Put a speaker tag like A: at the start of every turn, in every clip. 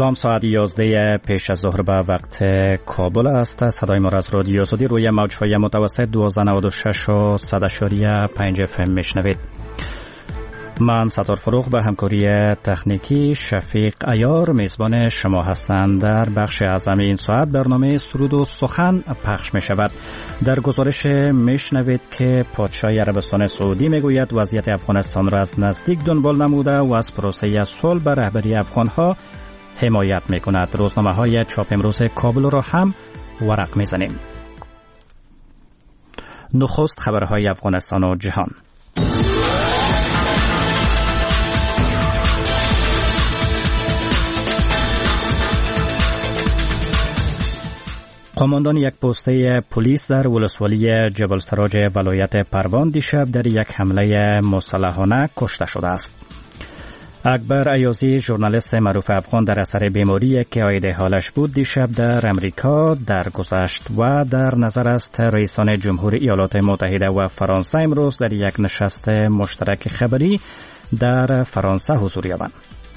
A: سلام، ساعت 11 پیش از ظهر به وقت کابل است. صدای ما را از رادیو آزادی روی موج‌های متوسط 1296 و 100.5 FM میشنوید. من ستار فروغ به همکاری تکنیکی شفیق عیار میزبان شما هستند. در بخش اعظم این ساعت برنامه سرود و سخن پخش می شود. در گزارش میشنوید که پادشاه عربستان سعودی میگوید وضعیت افغانستان را از نزدیک دنبال نموده و از پروسه صلح به رهبری افغانها حمایت می کند. روزنامه های چاپ امروز کابل را هم ورق می زنیم. نخست خبرهای افغانستان و جهان. قماندان یک پسته پلیس در ولسوالی جبل سراج ولایت پروان دیشب در یک حمله مسلحانه کشته شده است. اکبر ایازی ژورنالیست معروف افغان در اثر بیماری که عاید حالش بود دیشب در امریکا درگذشت و در نظر است رئیسان جمهوری ایالات متحده و فرانسه امروز در یک نشست مشترک خبری در فرانسه حضور یابند.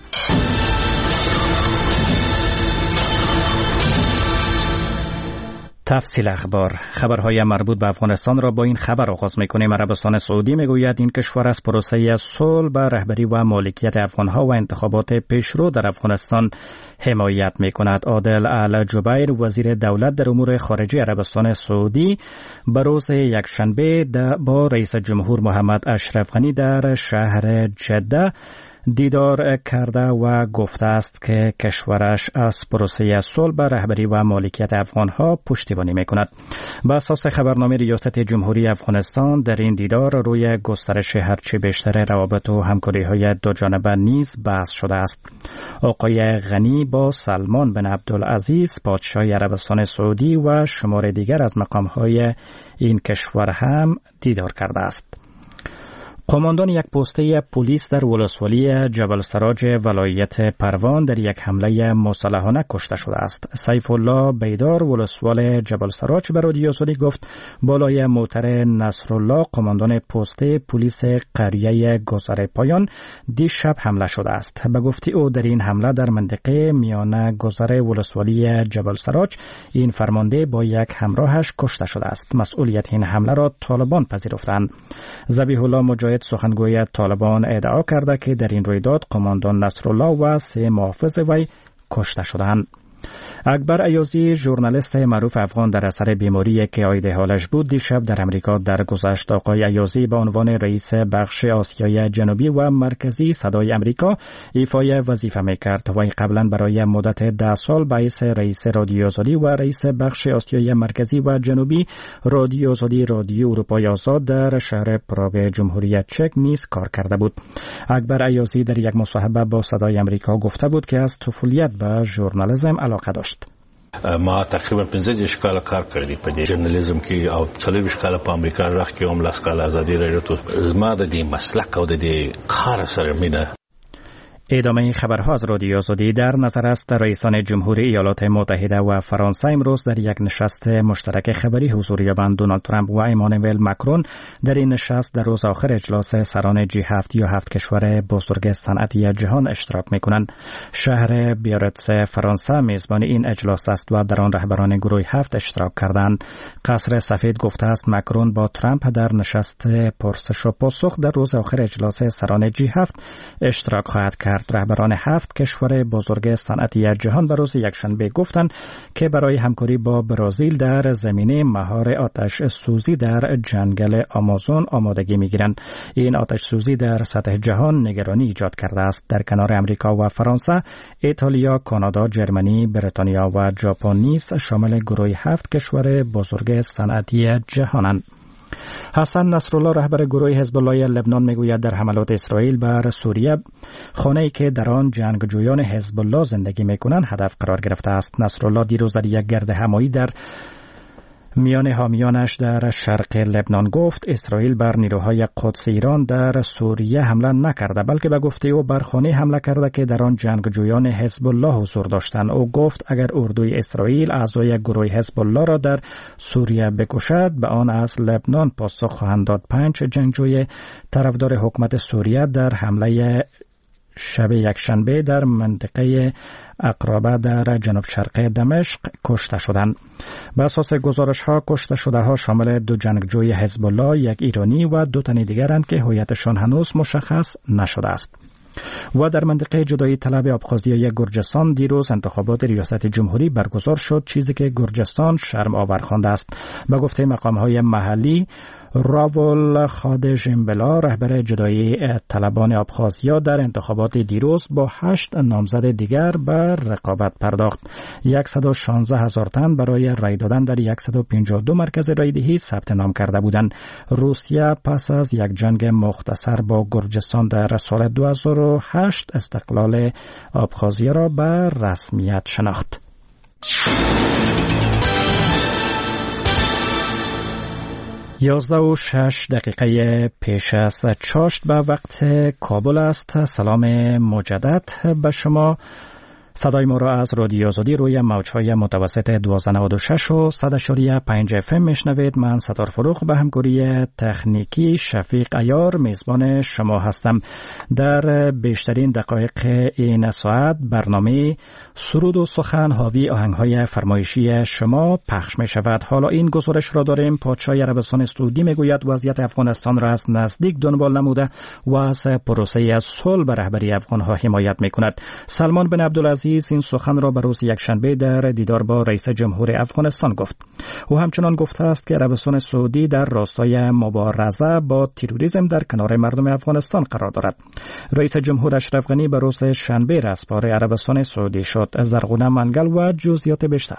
A: تفصیل اخبار. خبرهای مربوط به افغانستان را با این خبر آغاز می‌کنیم. عربستان سعودی میگوید این کشور از پروسه صلح به رهبری و مالکیت افغانها و انتخابات پیشرو در افغانستان حمایت می‌کند. عادل الجبیر وزیر دولت در امور خارجه عربستان سعودی به روز یکشنبه با رئیس جمهور محمد اشرف غنی در شهر جده دیدار کرده و گفته است که کشورش از پروسه صلح به رهبری و مالکیت افغانها پشتیبانی میکند. به اساس خبرنامه ریاست جمهوری افغانستان در این دیدار روی گسترش هرچه بیشتر روابط و همکاری‌های دو جانبه نیز بحث شده است. آقای غنی با سلمان بن عبدالعزیز پادشاه عربستان سعودی و شمار دیگر از مقام‌های این کشور هم دیدار کرده است. قماندان یک پسته پلیس در ولسوالی جبل سراج ولایت پروان در یک حمله مسلحانه کشته شده است. سیف الله بیدار ولسوال جبل سراج به رادیو آزادی گفت بالای موتر نصرالله قماندان پسته پلیس قریه گذر پایان دیشب حمله شده است. به گفته او در این حمله در منطقه میانه گذر ولسوالی جبل سراج این فرمانده با یک همراهش کشته شده است. مسئولیت این حمله را طالبان پذیرفتند. ذبیح الله مجاهد سخنگوی طالبان ادعا کرده که در این رویداد قماندان نصرالله و 3 محافظ وی کشته شدند. اکبر ایازی ژورنالیست معروف افغان در اثر بیماری که عاید حالش بود دیشب در امریکا درگذشت. آقای ایازی به عنوان رئیس بخش آسیای جنوبی و مرکزی صدای امریکا ایفای وظیفه میکرد و قبلا برای مدت 10 سال باعث رئیس رادیو آزادی و رئیس بخش آسیای مرکزی و جنوبی رادیو آزادی رادیو اروپای آزاد در شهر پراگ جمهوری چک نیز کار کرده بود. اکبر ایازی در یک مصاحبه با صدای امریکا گفته بود که از طفولیت به ژورنالیسم علاقه داشت.
B: ما تقریبا 15 کال کار کړی په دې ژورنالیزم کې او 40 کال په امریکا راځ کې هم لاس کال ازادي رادیو ته زما د دې مسلک او د دې کار سره مینه.
A: ادامه این خبرها از رادیو آزادی. در نظر است رئیسان جمهوری ایالات متحده و فرانسه امروز در یک نشست مشترک خبری حضور یابند. دونالد ترامپ و امانوئل ماکرون در این نشست در روز آخر اجلاس سران G7 یا 7 کشور بزرگ صنعتی جهان اشتراک می‌کنند. شهر بیارتس فرانسه میزبان این اجلاس است و در آن رهبران گروه 7 اشتراک کردند. قصر سفید گفته است ماکرون با ترامپ در نشست پرسش و پاسخ در روز آخر اجلاس سران G7 اشتراک خواهد کرد. رهبران 7 کشور بزرگ صنعتی جهان به روز یکشنبه گفتند که برای همکاری با برزیل در زمینه مهار آتش سوزی در جنگل آمازون آمادگی می‌گیرند. این آتش سوزی در سطح جهان نگرانی ایجاد کرده است. در کنار امریکا و فرانسه، ایتالیا، کانادا، جرمنی، بریتانیا و ژاپن نیز شامل گروه 7 کشور بزرگ صنعتی جهانند. حسن نصرالله رهبر گروه حزب الله لبنان میگوید در حملات اسرائیل بر سوریه خانه‌ای که در آن جنگجویان حزب الله زندگی میکنند هدف قرار گرفته است. نصرالله دیروز در یک گرد همایی در میان حامیانش در شرق لبنان گفت اسرائیل بر نیروهای قدس ایران در سوریه حمله نکرده بلکه به گفته او بر خانه حمله کرده که در آن جنگجویان حزب الله حضور داشتند. او گفت اگر اردوی اسرائیل اعضای گروه حزب الله را در سوریه بکشد به آن از لبنان پاسخ خواهند داد. 5 جنگجوی طرفدار حکومت سوریه در حمله شب یکشنبه در منطقه اقرابه در جنوب شرقی دمشق کشته شدند. به اساس گزارش ها کشته شده ها شامل 2 جنگجوی حزب الله، 1 ایرانی و 2 تن دیگرند که هویتشان هنوز مشخص نشده است. و در منطقه جدایی طلب ابخازیه گرجستان دیروز انتخابات ریاست جمهوری برگزار شد، چیزی که گرجستان شرم آور خوانده است. به گفته مقام‌های محلی، راول خادژمبلا رهبر جدایی طلبان ابخازیا در انتخابات دیروز با 8 نامزد دیگر به رقابت پرداخت. 116,000 تن برای رای دادن در 152 مرکز رایدهی ثبت نام کرده بودند. روسیه پس از یک جنگ مختصر با گرجستان در سال 2008 استقلال ابخازیا را به رسمیت شناخت. 11:06 پیش از چاشت به وقت کابل است. سلام مجدد به شما. صدای ما را از رادیو آزادی روی موج‌های متوسط 1296 و 100.5 FM میشنوید. من ستار فروخ به همکاری تکنیکی شفیق عیار میزبان شما هستم. در بیشترین دقایق این ساعت برنامه سرود و سخن حاوی آهنگ‌های فرمایشی شما پخش می شود. حالا این گزارش را داریم. پادشاه عربستان سعودی میگوید وضعیت افغانستان را از نزدیک دنبال نموده و از پروسه صلح به رهبری افغان‌ها حمایت می‌کند. سلمان بن عبدالعزیز این سخن را به روز یکشنبه در دیدار با رئیس جمهور افغانستان گفت. او همچنان گفته است که عربستان سعودی در راستای مبارزه با تروریسم در کنار مردم افغانستان قرار دارد. رئیس جمهور اشرف غنی به روز شنبه رسپار عربستان سعودی شد. زرغونه منگل و جزئیات بیشتر.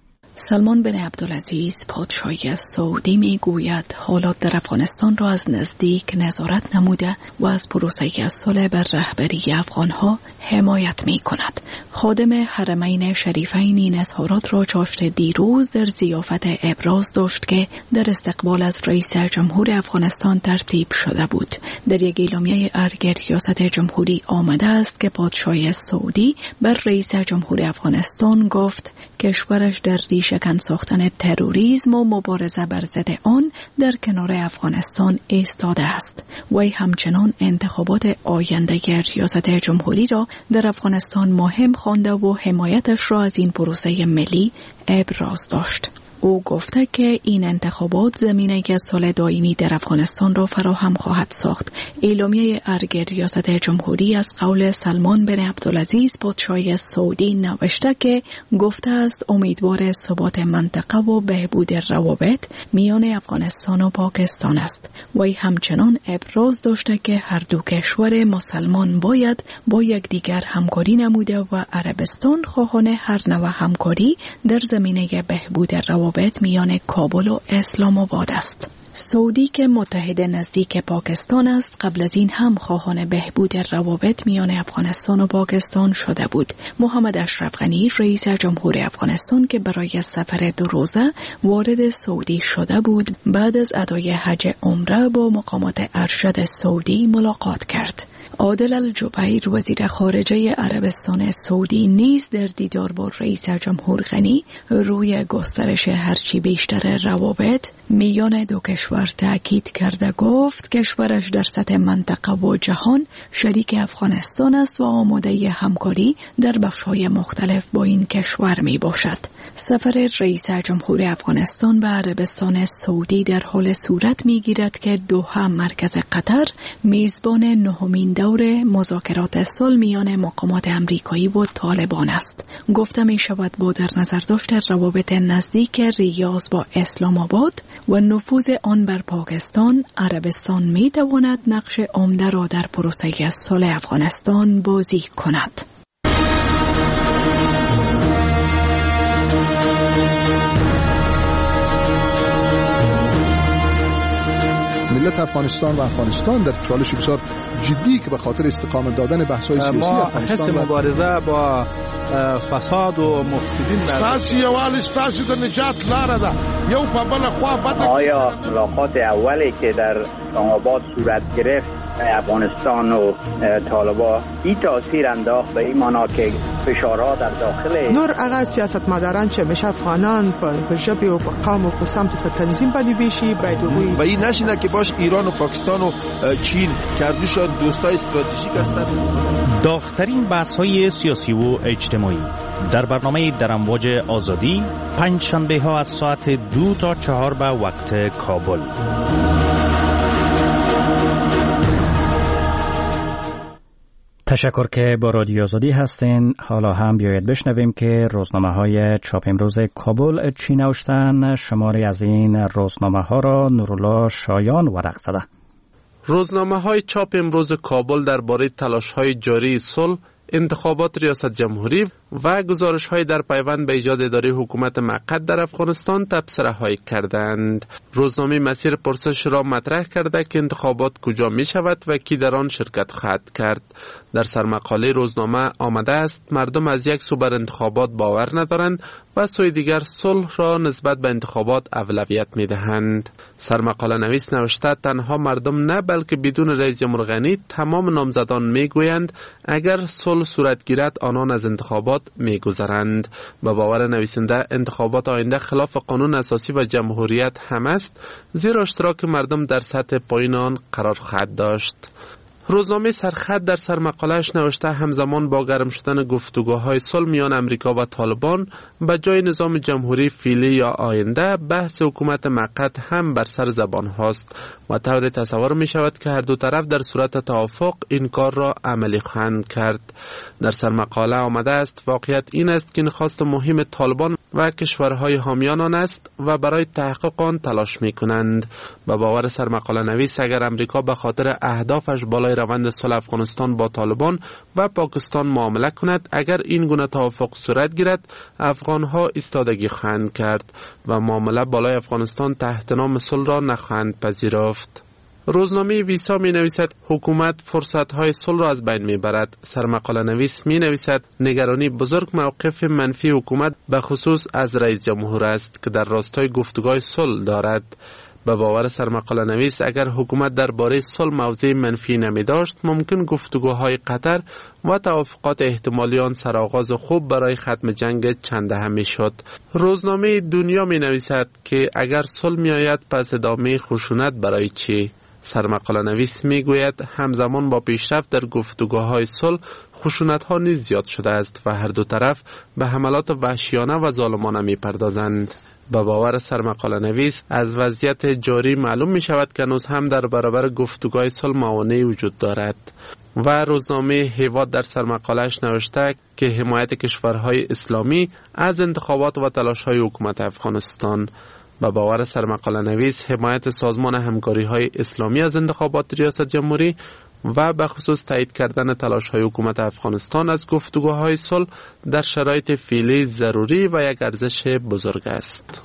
C: سلمان بن عبدالعزیز پادشاه سعودی میگوید حالات در افغانستان را از نزدیک نظارت نموده و از پروسه صلح بر رهبری افغانها حمایت می کند. خادم حرمین شریفین این اظهارات را چاشت دیروز در ضیافت ابراز داشت که در استقبال از رئیس جمهور افغانستان ترتیب شده بود. در یک اعلامیه ارگ ریاست جمهوری آمده است که پادشاه سعودی بر رئیس جمهور افغانستان گفت کشورش در ریشه‌کن ساختن تروریسم و مبارزه بر ضد آن در کنار افغانستان ایستاده است. وی همچنان انتخابات آینده ریاست جمهوری را در افغانستان مهم خوانده و حمایتش را از این پروسه ملی ابراز داشت. او گفته که این انتخابات زمینه که صلح دائمی در افغانستان را فراهم خواهد ساخت. اعلامیه ارگ ریاست جمهوری از قول سلمان بن عبدالعزیز پادشاه سعودی نوشته که گفته است امیدوار ثبات منطقه و بهبود روابط میان افغانستان و پاکستان است. وی همچنان ابراز داشته که هر دو کشور مسلمان باید با یکدیگر همکاری نموده و عربستان خواهان هر نوع همکاری در زمینه بهبود روابط میان کابل و اسلام آباد است. سعودی که متحد نزدیک پاکستان است قبل از این هم خواهان بهبود روابط میان افغانستان و پاکستان شده بود. محمد اشرف غنی رئیس جمهور افغانستان که برای سفر 2 روزه وارد سعودی شده بود بعد از ادای حج عمره با مقامات ارشد سعودی ملاقات کرد. عادل الجبیر وزیر خارجه عربستان سعودی نیز در دیدار با رئیس جمهور غنی روی گسترش هرچی بیشتر روابط میان دو کشور تاکید کرده گفت کشورش در سطح منطقه و جهان شریک افغانستان است و آماده همکاری در بخش‌های مختلف با این کشور می باشد. سفر رئیس جمهور افغانستان به عربستان سعودی در حال صورت می گیرد که دوحه مرکز قطر میزبان 9مین دور مذاکرات صلح میان مقامات امریکایی و طالبان است. گفته می شود با در نظر داشت روابط نزدیک ریاض با اسلام آباد و نفوذ آن بر پاکستان، عربستان می تواند نقش عمده را در پروسه صلح افغانستان بازی کند.
D: ملت افغانستان و افغانستان در چالش بسیار جدی که به خاطر استقامت دادن بحث‌های سیاسی افغانستان
E: ما مبارزه با فساد و مفسدین
F: ستاسو یوال ستاسو د نجات لاره ده یو په بل خوا بده.
G: آیا ملاقات اولی که در اسلام آباد صورت گرفت افغانستان و طالبان این تاثیر انداخت به این معنا که فشارها در داخل
H: نور هغه سیاستمداران چې همیشه افغانان په ژبه او په قوم او په سمت په تنظیم باندې بیشي باید وګوري
F: و این نشینه که باش ایران و پاکستان و چین کردوشان دوستای استراتژیک هستند.
I: داغ‌ترین بحث‌های سیاسی و اجتماعی در برنامه در امواج آزادی پنج شنبه ها از ساعت 2 تا 4 به وقت کابل.
A: تشکر که با رادیو آزادی هستین. حالا هم بیاید بشنویم که روزنامه های چاپ امروز کابل چی نوشتن. شماری از این روزنامه ها را نورالله شایان ورق زده.
J: روزنامه های چاپ امروز کابل درباره تلاش های جاری صلح، انتخابات ریاست جمهوری و گزارش های در پیوند به ایجاد اداره حکومت موقت در افغانستان تبصره های کردند. روزنامه مسیر پرسش را مطرح کرده که انتخابات کجا می شود و کی در آن شرکت خواهد کرد. در سرمقاله روزنامه آمده است مردم از یک سو بر انتخابات باور ندارند و سوی دیگر صلح را نسبت به انتخابات اولویت می دهند. سرمقاله نویس نوشته تنها مردم نه بلکه بدون رئیس جمهور غنی تمام نامزدان می گویند اگر صلح صورت گیرد آنان از انتخابات می گذرند. به باور نویسنده انتخابات آینده خلاف قانون اساسی و جمهوریت هم است، زیرا اشتراک مردم در سطح پایین آن قرار خواهد داشت. روزنامه سرخط در سرمقاله‌اش نوشته همزمان با گرم شدن گفتگوهای صلح میان امریکا و طالبان به جای نظام جمهوری فعلی یا آینده بحث حکومت موقت هم بر سر زبان هاست و طوری تصور می شود که هر دو طرف در صورت توافق این کار را عملی خواهند کرد. در سرمقاله آمده است واقعیت این است که نخواست مهم طالبان و کشورهای حامیان آن است و برای تحقق آن تلاش می کنند. به باور سرمقاله نویس اگر امریکا به خاطر اهدافش بالای روند صلح افغانستان با طالبان و پاکستان معامله کند، اگر این گونه توافق صورت گیرد افغانها ایستادگی خواهند کرد و معامله بالای افغانستان تحت نام صلح را نخواهند پذیرفت. روزنامه ویسا می نویسد حکومت فرصت های صلح را از بین می برد. سرمقاله نویس می نویسد نگرانی بزرگ موقف منفی حکومت به خصوص از رئیس جمهور است که در راستای گفتگوهای صلح دارد. به باور سرمقاله نویس اگر حکومت درباره صلح موضع منفی نمی داشت ممکن گفتگوهای قطر و توافقات احتمالی آن سرآغاز خوب برای ختم جنگ چند دهه می شد. روزنامه دنیا می نویسد که اگر صلح می آید پس ادامه خشونت برای چی؟ سرمقاله نویس می گوید همزمان با پیشرفت در گفتگوهای صلح خشونت ها نیز زیاد شده است و هر دو طرف به حملات وحشیانه و ظالمانه می پردازند. به باور سرمقاله نویس از وضعیت جاری معلوم می شود که هنوز هم در برابر گفتگوهای صلح موانعی وجود دارد. و روزنامه هیواد در سرمقاله‌اش نوشته که حمایت کشورهای اسلامی از انتخابات و تلاش‌های حکومت افغانستان. به باور سرمقاله نویس حمایت سازمان همکاری‌های اسلامی از انتخابات ریاست جمهوری و به خصوص تایید کردن تلاش‌های حکومت افغانستان از گفتگوهای صلح در شرایط فعلی ضروری و یک ارزش بزرگ است.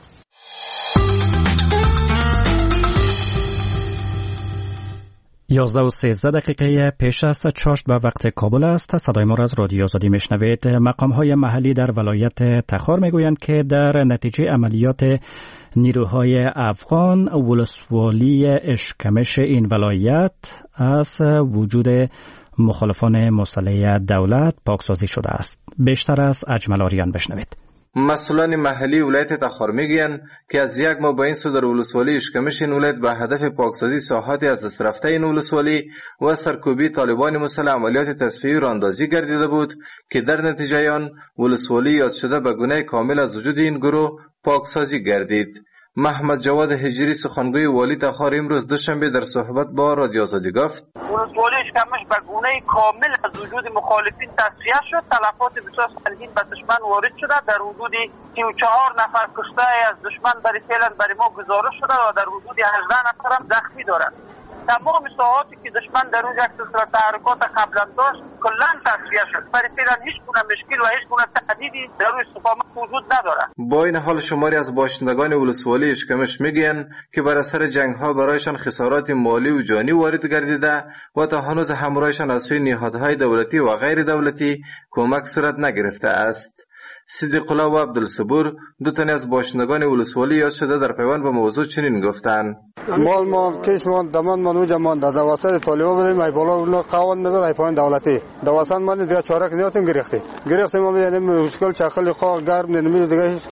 A: 11:13 پیش از چاشت به وقت کابل است. صدای ما را از رادیو آزادی میشنوید. مقام‌های محلی در ولایت تخار میگویند که در نتیجه عملیات نیروهای افغان ولسوالی اشکمش این ولایت از وجود مخالفان مسلح دولت پاکسازی شده است. بیشتر از اجمل آریان بشنوید.
K: مسئولان محلی ولایت تخار میگویند که از یک ماه به این سو در ولسوالی اشکمش این ولایت به هدف پاکسازی ساحاتی از دست رفته این ولسوالی و سرکوبی طالبان مسلح عملیات تصفیه‌ای راهاندازی گردیده بود که در نتیجه آن ولسوالی یاد شده به گونه کامل از وجود این گروه پاکسازی گردید. محمد جواد هجری سخنگوی والی تخار امروز دوشنبه در صحبت با رادیو آزادی گفت
L: ولسوالی اشکمش به گونه کامل از وجود مخالفین تصفیه شد. تلفات بسیار سنگین به دشمن وارد شده. در حدود 34 نفر کشته از دشمن برای ما گزارش شده و در حدود 18 نفر هم زخمی دارد. تمام ساحاتی که دشمن در روز یک سلسله تحرکات قبلا داشت کلا تصفیه شد. برای فعلا هیچ گونه مشکل و هیچ گونه تهدیدی در روی استقامت وجود ندارد.
K: با این حال شماری از باشندگان ولسوالی اشکمش میگویند که بر اثر جنگ ها برایشان خسارات مالی و جانی وارد گردیده و تا هنوز همراهشان از سوی نهادهای دولتی و غیر دولتی کمک صورت نگرفته است. صدیق الله و عبدالصبور دو تن از باشندگان ولسوالی یاد شده در پیوند به موضوع چنین گفتند:
M: مال ما کش ما دمان منو جمان در واسطه طالبا بدیم ای بالا اون قوانین نداره ای پایین دولتی دواسان من دیگه چاره کنیاتون گرفته ما یعنی مشکل چخل خو گرم نمیشه دیگه